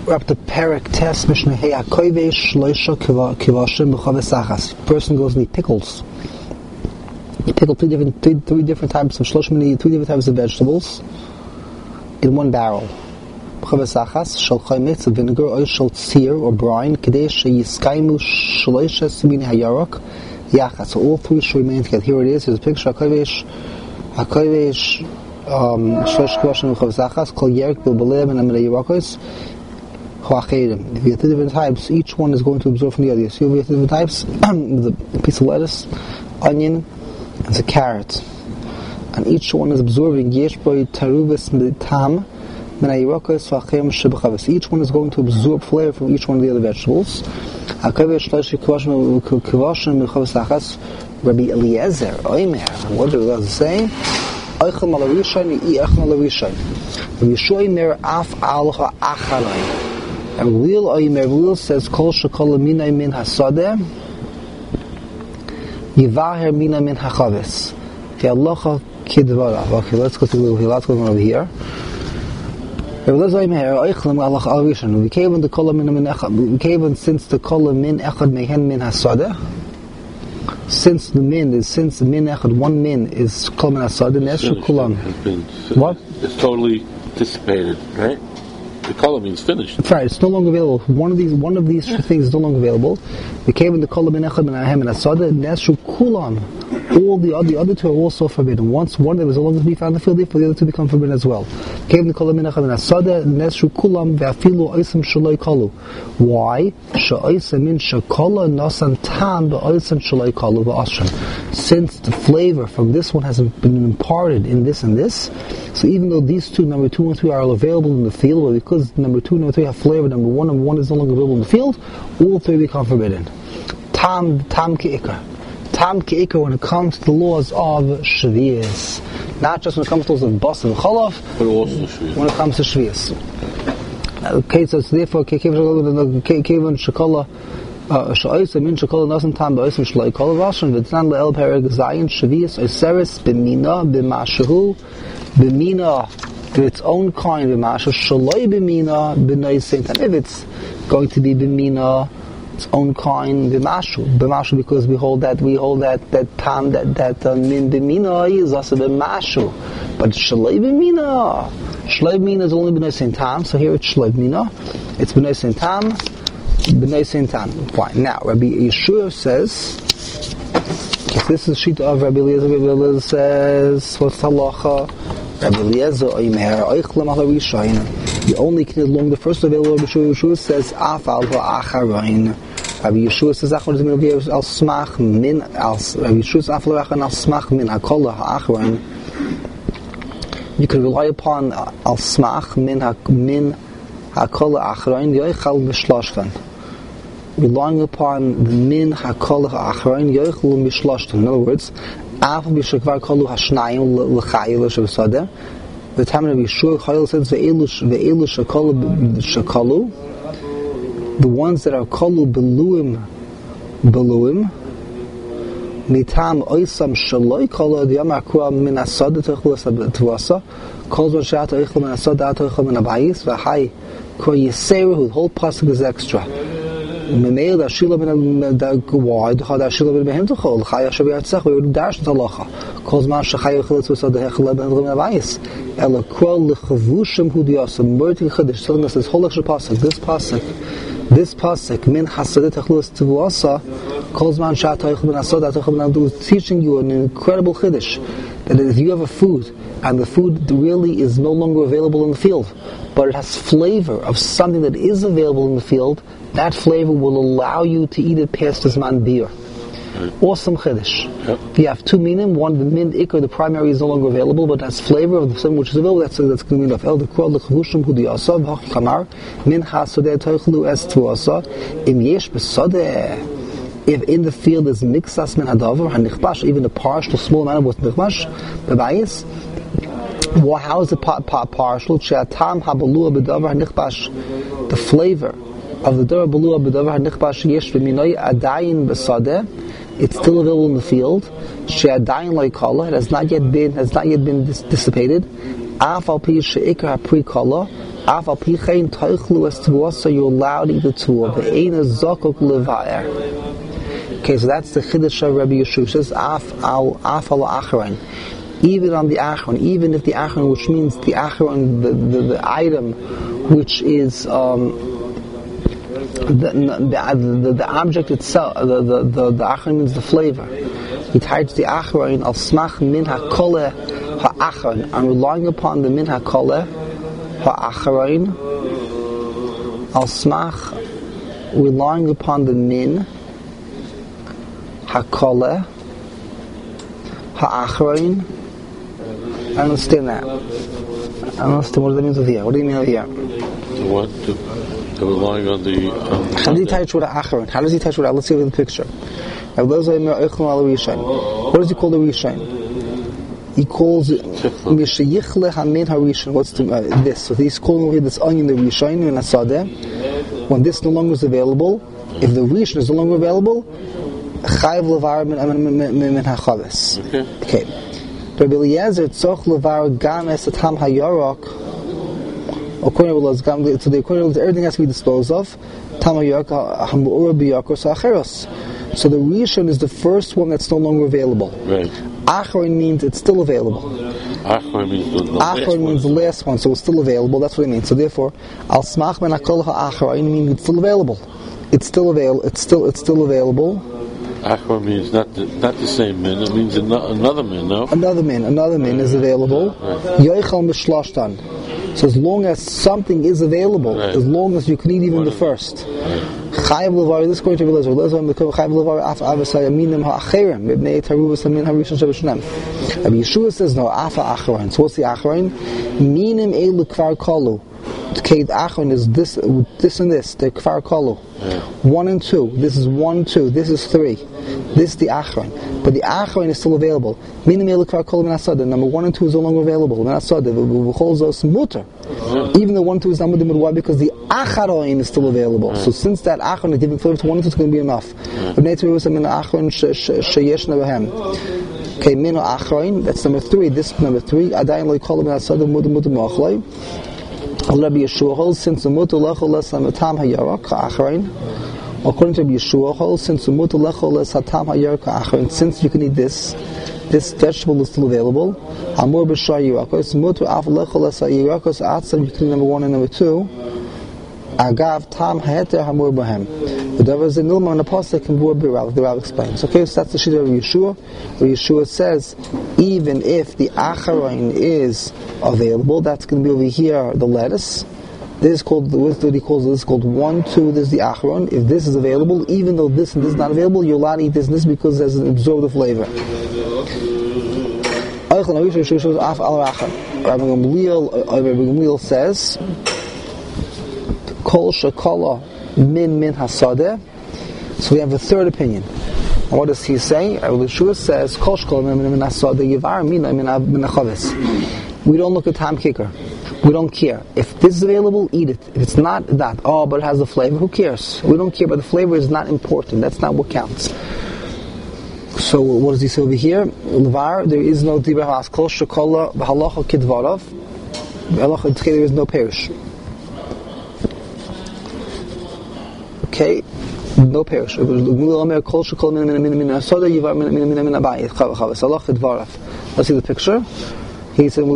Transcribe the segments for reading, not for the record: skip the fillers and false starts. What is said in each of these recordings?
We're up to Perek Tes Mishnah Hey HaKovesh Shloisha Kivashim B'Chaves Achas. Person goes and he pickles. He pickled three different types of shloshim, three different types of vegetables in one barrel. B'Chaves Achas Shal Chaymetz of vinegar or Shal Tzir or brine Kadesh Yiskaimu Shloisha Simini Hayarok Yachas. So all three should remain together. Here it is. Here's a picture. HaKovesh Shloisha Kivashim B'Chaves Achas Kol Yerek Bilbalem and Amidei Yerokos. If you have two different types, each one is going to absorb from the other. So you have two different types, with a piece of lettuce, onion, and a carrot. And each one is absorbing yesh boy taruvis tam min hayirokos v'achem sheb'chaves. Each one is going to absorb flavor from each one of the other vegetables. HaKovesh shloisha kivashim b'chaves achas. Rabbi Eliezer, Oimer, what do we say? Oichel malarishayin yi'echel malarishayin. Rabbi Yeshua mer af alcha achalai. And Real says, Kol shekola mina min hasadeh, yivaher mina min hachaves. V'yalocha kidvara. Okay, let's go over here. We came in the kola min echad. We came in since the kola min echad mehen min hasadeh. Since the min echad, one min is kola min hasadeh. Neshu kulam. What? It's totally dissipated, right? The color means finished. That's right. It's no longer available. One of these things is no longer available. We came in the kolam min echad min ahem and asada neshu kulam. All the other two are also forbidden. Once one of them is no longer to be found in the field, therefore the other two become forbidden as well. Came in the kolam min echad min asada neshu kulam ve'afilu oisam shaloi kalu. Why? She'oisam min shekola nasan tam be'oisam shaloi kalu ve'ashram. Since the flavor from this one has been imparted in this and this, so even though these two, number 2 and 3, are available in the field, but because number 2 and number 3 have flavor, number 1 is no longer available in the field, all three become forbidden. Tam ki'ikar. Tam ki'ikar when it comes to the laws of Shvi'is. Not just when it comes to the laws of Bas and Cholov, but also Shvi'is. When it comes to Shvi'is. Okay, so it's therefore, Kevin Shekola, Sha'oisa min Shekola Nasan Tam Ba'osim Shloi Kola Vashon, V'tznan Le'el Pereg Zayin, Shvi'is, Oseris, B'mina, B'mashahu, B'mina, to its own kind, B'mashahu, Shaloi B'mina, B'noi Seintan. If it's going to be B'mina, its own kind, B'mashu, because we hold that tam, that min B'mina is also B'mashu. But Shaloi B'mina is only B'noi Seintan, so here it's Shaloi B'mina, it's B'noi Seintan, Fine. Now, Rabbi Yeshua says, this is the sheet of Rabbi Eliezer. Rabbi Eliezer says, what's halacha? Rabbi Eliezer, you only can along the first available. Rabbi Yeshua says, afal va'acharoin. Rabbi Yeshua says, al smach min, Rabbi Yeshua says, afal va'acharoin al smach min, hakola ha'acharoin. You can rely upon al smach min hakola ha'acharoin, yoichal b'shloshtan. Relying upon the min hakola ha'acharoin, yoichal b'shloshtan. In other words, afal b'shekvar kolu ha'shnayim l'chayil l'shavsadeh. The time of Yeshua Chayil says ve'elu shekalu, the ones that are kalu beluim, mitam oisam shaloi kalu the yamakra min asada techlas tvasa, calls on shat oichel min asada oichel min abayis v'hai kor yiseru, whose whole pasuk is extra. Memeil dashila ben wide had dashila ben behem tochol chaya shabiyatzach we would dash talacha calls man shachaya chilitz v'sad hechla ben rim abayis ela kol lechavushim hu diyasam merti chadish telling us this whole extra pasuk, this pasuk min hasadet techlus tvuasa calls man shatayich ben asad atayich ben adu, teaching you an incredible chiddush that if you have a food and the food really is no longer available in the field, but it has flavor of something that is available in the field, that flavor will allow you to eat it past the Zman Beer. Awesome chiddush. Yep. If you have two minim, one the min ikar, the primary is no longer available, but has flavor of something which is available. That's going to mean of el dekol lechavushim hu diasa v'hamar min hasadeh toichlu es tuasa im yesh besadeh. If in the field is mixas min hadavar hanichbash, even a partial small amount of what's nichbash bebayis. Well, how is it partial? She'atam habalua bedavar hanichbash, the flavor of the davar balua bedavar hanichbash yesh v'minoi adayin besadeh. It's still available in the field. She'adayin like kala, it has not yet been dissipated. Afal pi she'ikar hapri kala, Af al pichein toichlu es tvasa, you're allowed to eat the tvua. Ve'ena zakok levaer. Okay, so that's the Chiddush of Rabbi Yeshua. Says Af al Acharon. Even on the Acharon, even if the Acharon, which means the Acharon, the item, which is the object itself, the Acharon means the flavor. He ties the Acharon al smach min hakole ha'acharon. I'm relying upon the min hakole ha'acharon al smach, relying upon the min hakole ha'acharon. I don't understand that. I don't understand what that means over here. What do you mean over here? What? To relying on the... How does he touch with Acharon? How does he touch with? Let's see with the picture. What does he call the Rishon? He calls it Mishayichle Hamin HaRishon. What's this? So he's calling over this onion the Rishon and Asadeh. When this no longer is available, if the Rishon is no longer available, Chayav Levar min HaChaves. Okay. Rabbi Eliezer tzorch levar gam es hatam hayarok. According to everything has to be disposed of. Tam hayarok hamu'ura biyakos ha'acheros. So the rishon is the first one that's no longer available. Right. Acharon means it's still available. Acharon means the last one, so it's still available. That's what it means. So therefore, al smach ben hakol ha'acharon means it's still available. It's still available. Acharon means not the same min. It means another min. No. Another min is available. Yoichal mishloshtan. So as long as something is available, right. As long as you can eat even the first. Chayav levar. This is going to be Lezer. Chayav levar af avasay aminim ha'acherim. Ibnei taruvas amin harishon shabashnem. Rabbi Yeshua says no. Afa acharon. So what's the acharon? Minim elu kvar kolu. Okay, the Acharon is this and this. The Kfar Kolu. 1 and 2. This is 1, 2. This is 3. This is the Acharon. But the Acharon is still available. Minim elu Kfar Kolu min Asada. Number 1 and 2 is no longer available. Min Asada. V'cholzos muter. Even the 1 and 2 is not muter. Why? Because the Acharon is still available. So since that Acharon is giving flavor to 1 and 2, it's going to be enough. Okay, minu Acharon. That's number 3. This is number 3. Adayin lo yikolu min Asada muter mochloi. Rabbi Yeshua holds since the mutu lechol les hatam hayarok ha'acharon. According to Rabbi Yeshua holds since the mutu lechol les hatam hayarok ha'acharon. Since you can eat this vegetable is still available. Amur b'shar yirakos mutu af lechol les hayirakos atzad. You can eat number 1 and number 2. Agav tam haeter hamur b'hem. But there was a nilma on the pasuk in the Rav explains. Okay, so that's the shita of Yeshua. Where Yeshua says, even if the acharon is available, that's going to be over here, the lettuce. This is called, what he calls this is called 1, 2, this is the acharon. If this is available, even though this and this is not available, you're allowed to eat this and this because it has absorbed the flavor. Rabbi Gamliel says, Kol shekala min hasadeh. So we have a third opinion. And what does he say? Rabbi Yeshua says, Kol shekala min hasadeh yivar mina min hachaves. We don't look at time kicker. We don't care. If this is available, eat it. If it's not, that. Oh, but it has the flavor. Who cares? We don't care, but the flavor is not important. That's not what counts. So what does he say over here? Levar, there is no dibur halas. Kol shekala b'halacha kidvarav. Halacha there is no perish. Okay, no perish. Let's see the picture. He said,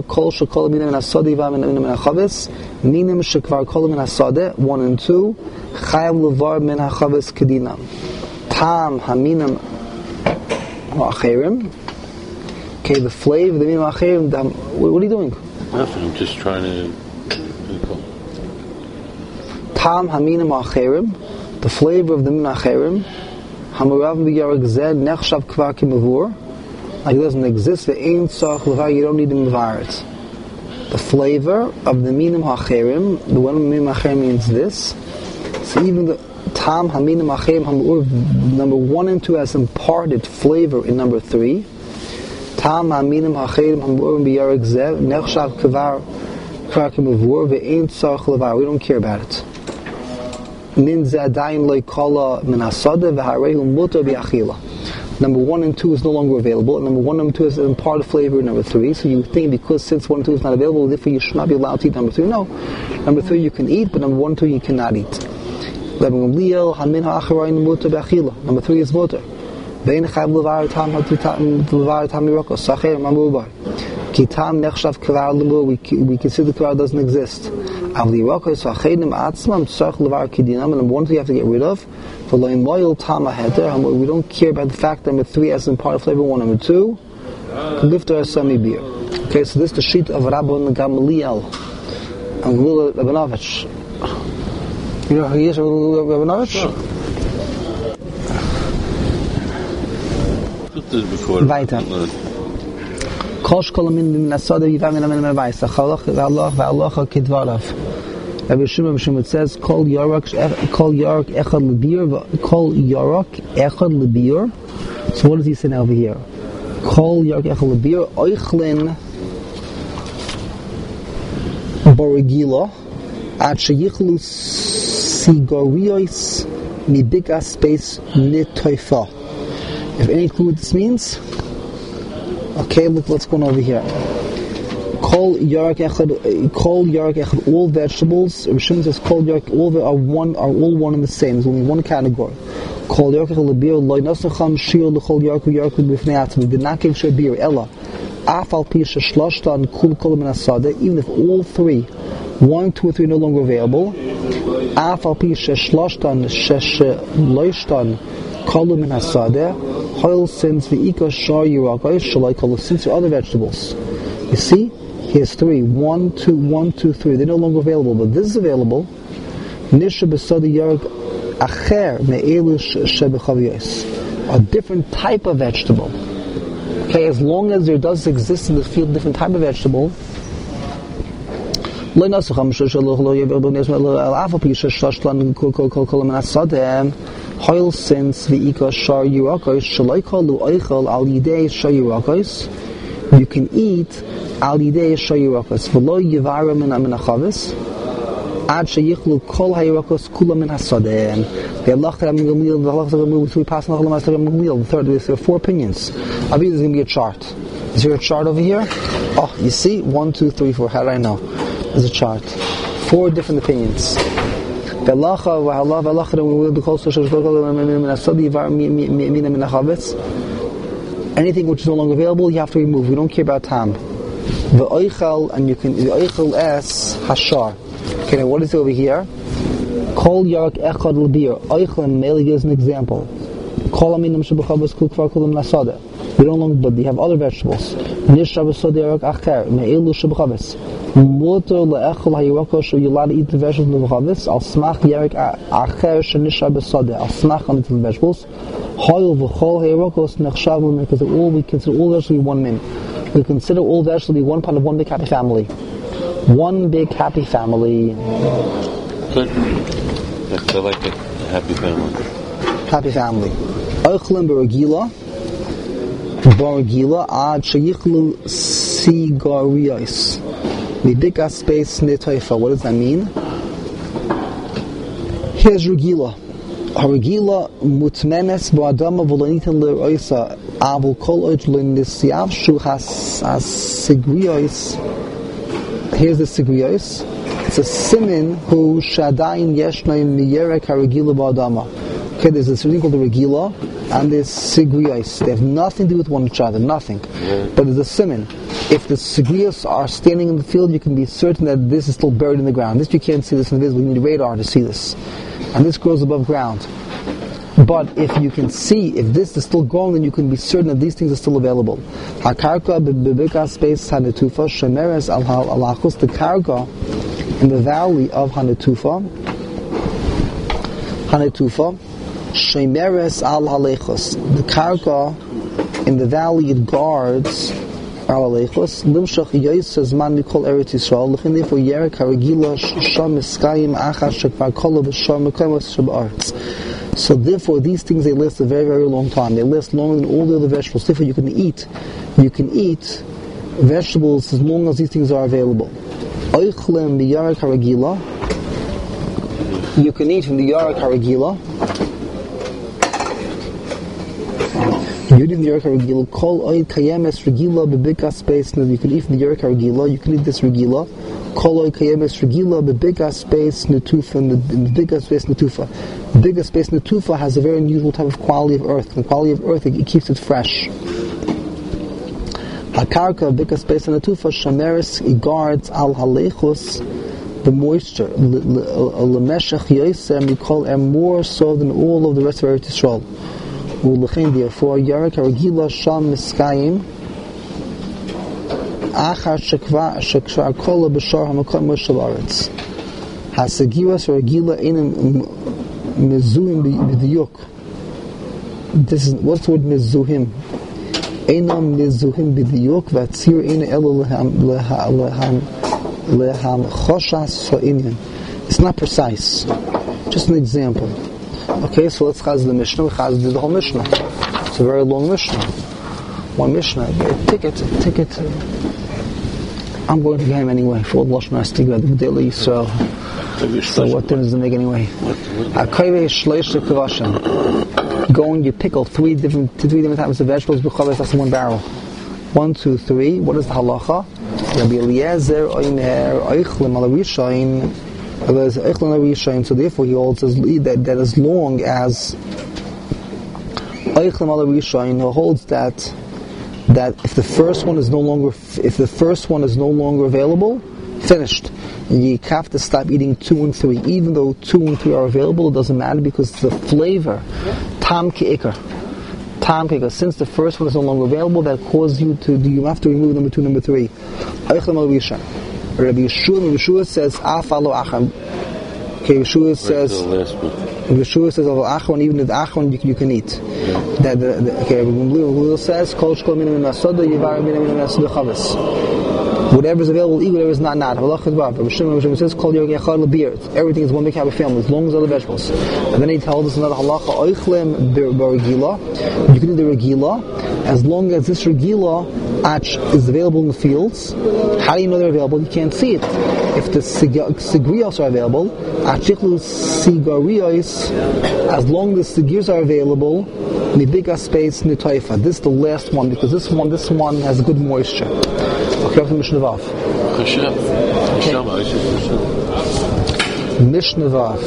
minim 1 and 2. Chayav levar min hachaves kedinam. Tam haminam ha'acherim. Okay, the flavor, the minim ha'acherim. What are you doing? Nothing. I'm just trying to. Tam haminim ha'acherim. The flavor of the minim ha'acherim. Hamurav b'yarek zed nechshav kvar kimavur. Like it doesn't exist. The ein tzarich levar. You don't need to mevar it. The flavor of the minim ha'acherim. The one minim ha'acherim means this. So even the tam haminim ha'acherim hamur, number 1 and 2 has imparted flavor in number 3. Tam haminim ha'acherim hamur b'yarek zed nechshav kvar kimavur ve'ein tzarich levar. We don't care about it. Min zadayin lo'ikala min hasadeh v'harehu mutar bi'achila. Number 1 and 2 is no longer available. And number 1 and 2 is imparted flavor in number 3. So you think because since 1 and 2 is not available, therefore you should not be allowed to eat number 3. No. Number 3 you can eat, but number 1 and 2 you cannot eat. Number 3 is water. We consider kvar doesn't exist. Number 1 you have to get rid of. We don't care about the fact that number 3 has imparted flavor 1. Number 2, lift our semi beer. Okay, so this is the sheet of Rabban Gamaliel and Gula Rabinovich. You know who he is, Rabinovich? Weiter. Kosh kolamin min asada yivamin min mavais. Chalach ve'alacha kidvarav. Rabbi Shimon says, Kol Yarak Echad Libir. So what does he say over here? Kol Yarak Echad Libir Oichlin Borigila Ad Sheyichlu Sigoriois Midika Space Nitoifa. If any clue what this means? Okay, let's go on over here. Kol Yarak Echad, all vegetables. Rishon says Kol Yarak, all are one and the same. There's only one category. Kol Yarak Echad Lebir, Loi Nasacham Shir L'Chol Yarak Yarak B'Fnei Atzmi. Did not give Shir Ella. Afal Pisha Shloshtan Kul Kol Min Asada. Even if all 3, 1, 2, or 3 are no longer available. Afal Pisha Shloshtan Shesh Loishtan Kol Min Asada. Hoil since V'Ika Shar Yarak Shalai Kol since the other vegetables. You see. Here's 3. 1, 2, 1, 2, 3. They're no longer available, but this is available. Nisha besadi yarg acher me'elu shebechaviyos. A different type of vegetable. Okay, as long as there does exist in the field a different type of vegetable. Hoil since v'ika shar yurakos shalaikalu oichel al yidei shar yurakos. You can eat al yidei shar yurakos v'lo yivara min achavis ad sheyichlu kol hayurakos kula min hasadeh. The third, there are 4 opinions. I believe there's going to be a chart. Is there a chart over here? Oh, you see? 1, 2, 3, 4. How do I know? There's a chart. 4 different opinions. Anything which is no longer available, you have to remove. We don't care about tam. The oichel, and you can the oichel s hashar. Okay, now what is it over here? Kol yarak echad l'bir. Oichel mainly gives an example. Kol aminim shebachavos kukvar kulam nasada. We don't longer, but we have other vegetables. Nish shabasod yarak acher me'elu shebachavos. Mutter le'echel hayirako, so you're allowed to eat the vegetables in the bachavos. Al smach yarak acher shenish shabasod. Al smach on the vegetables. Hoil v'chol hayirokos nechshavu, because we consider all vegetables to be one min. We consider all vegetables to be one part of one big happy family. One big happy family. Good. I like it. Happy family. Happy family. Oichlin baragila ad sheyichlu sigarios midika space netoifa. What does that mean? Here's regila. Harigila mutmenes boadama volanitan leroisa avul kol ojlin nisyav has sigrios. Here's the sigrios. It's a simin who shadayin yeshnaim miyerek harigila boadama. Okay, there's this thing called the regila and there's sigrios. They have nothing to do with one another, nothing. But there's a simin. If the sigrios are standing in the field, you can be certain that this is still buried in the ground. This you can't see this invisible. You need radar to see this. And this grows above ground. But if you can see, if this is still growing, then you can be certain that these things are still available. Hakarka b'bika space Hanetufa shemeres al halachus. The karka in the valley of Hanetufa shemeres al halechus. The karka in the valley it guards al halechus. Limshach yoyses man mikol eretz Yisrael. Looking there for yerek haragila sham miskayim achas shekvar kol b'sham mekayim shabarts. So therefore, these things they last a very, very long time. They last longer than all the other vegetables. Therefore, you can eat vegetables as long as these things are available. Oichlem biyarak haragila. You can eat from the yarak haragila. You'd eat the Yerka Regila. Kol oid kayemes regila bebika space. You can eat the Yerka Regila. You can eat this Regila. Kol oid kayemes regila bebika space netufa. In the bigger space netufa. The bigger space netufa has a very unusual type of quality of earth. The quality of earth, it keeps it fresh. Hakarka bigger space netufa shameris, it guards al halechus, the moisture. Lemeshach yosem mikol more so than all of the rest of Eretz Yisrael. Therefore, Yarek Regila Sham Miskayim Achar Shekvar Kola B'Shar Hamakom Moshe La'aretz Hasagiras Regila Einem Mezuhim B'Diyuk. This is what's the word Mezuhim? Einam Mezuhim B'Diyuk V'Atzir Eine Elo Leham Choshas Ha'inyan. It's not precise. Just an example. Okay, so let's chaz the Mishnah. We chaz the whole Mishnah. It's a very long Mishnah. One Mishnah. Ticket. I'm going to get him anyway. For the Lashon HaStigma, the daily Yisrael. So what difference does it make anyway? Go and you pickle three different types of vegetables. That's in one barrel. 1, 2, 3. What is the halacha? Rabbi Eliezer oimer oichlem al rishayin. So therefore he holds that as long as he holds that if the first one is no longer available, finished. You have to stop eating 2 and 3. Even though 2 and 3 are available, it doesn't matter because the flavor, tam ki'ikar. Since the first one is no longer available, that causes you have to remove number 2, number 3. Rabbi Yeshua says, "Afalo acham." Okay, Yeshua says, "Alo achron." Even the achron you can eat. That okay, Rabbi says, "Kol shkol min masoda yivar min masoda chavis." Whatever is available, eat. Whatever is not. Rabbi Shimon says, "Kol yergechad lebir." Everything is one big happy family, as long as other vegetables. And then he tells us another halacha: "Oichlem b'regila." You can eat the regila as long as this regila is available in the fields. How do you know they're available? You can't see it. If the sigrios are available, achiklu sigarios, as long as the sigrios are available, mibiga space nitoifa. This is the last one because this one has good moisture. Okay, from Mishnah Vav. Mishnah Vav.